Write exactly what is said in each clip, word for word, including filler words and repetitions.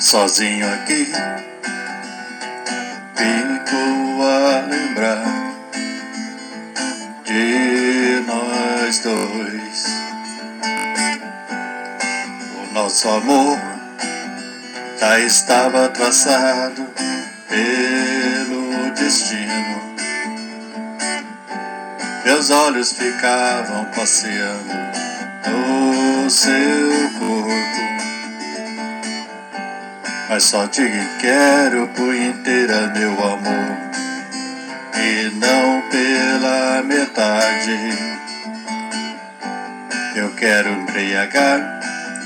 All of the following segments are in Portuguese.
sozinho aqui, fico a lembrar de nós dois. O nosso amor já estava traçado pelo destino. Meus olhos ficavam passeando no seu corpo, mas só te quero por inteira, meu amor, e não pela metade. Eu quero embriagar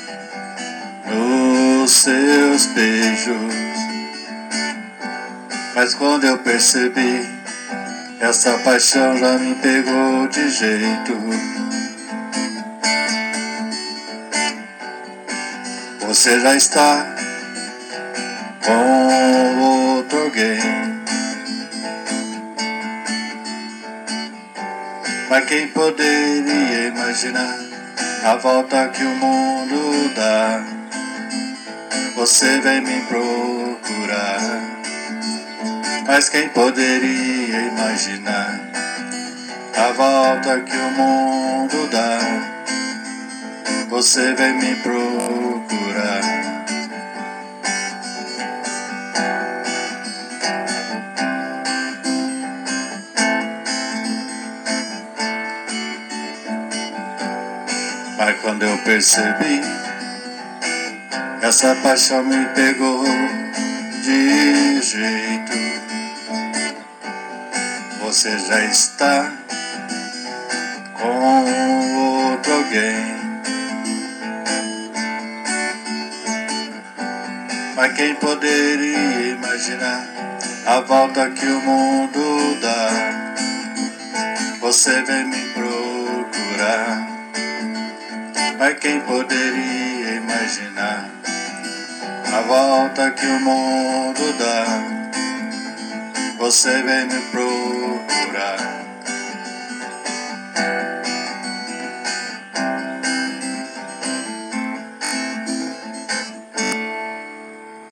nos seus beijos, mas quando eu percebi, essa paixão já me pegou de jeito. Você já está com outro alguém, mas quem poderia imaginar a volta que o mundo dá? Você vem me procurar, mas quem poderia imaginar a volta que o mundo dá? Você vem me procurar. Mas quando eu percebi, essa paixão me pegou de jeito. Você já está com outro alguém, mas quem poderia imaginar a volta que o mundo dá? Você vem me procurar, mas quem poderia imaginar a volta que o mundo dá? Você vem me procurar.